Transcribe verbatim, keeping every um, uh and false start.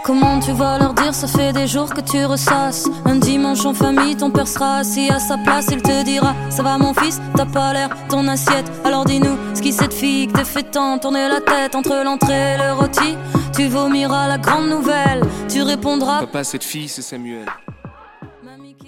Comment tu vas leur dire, ça fait des jours que tu ressasses. Un dimanche en famille, ton père sera assis à sa place. Il te dira, ça va mon fils, t'as pas l'air ton assiette. Alors dis-nous, ce qui cette fille que t'es fait tant tourner la tête entre l'entrée et le rôti. Tu vomiras la grande nouvelle, tu répondras, papa, cette fille c'est Samuel.